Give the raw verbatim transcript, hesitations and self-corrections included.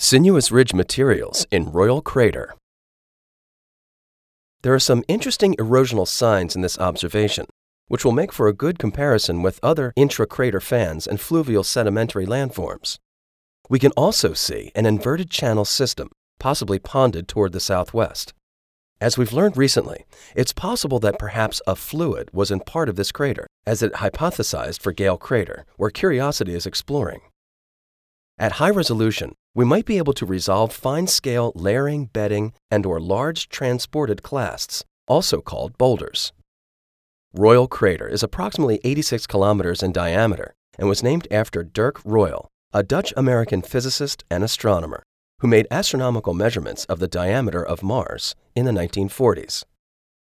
Sinuous ridge materials in Royal Crater. There are some interesting erosional signs in this observation, which will make for a good comparison with other intra-crater fans and fluvial sedimentary landforms. We can also see an inverted channel system, possibly ponded toward the southwest. As we've learned recently, it's possible that perhaps a fluid was in part of this crater, as it hypothesized for Gale Crater, where Curiosity is exploring. At high resolution, we might be able to resolve fine-scale layering, bedding, and or large transported clasts, also called boulders. Royal Crater is approximately eighty-six kilometers in diameter and was named after Dirk Royal, a Dutch-American physicist and astronomer, who made astronomical measurements of the diameter of Mars in the nineteen forties.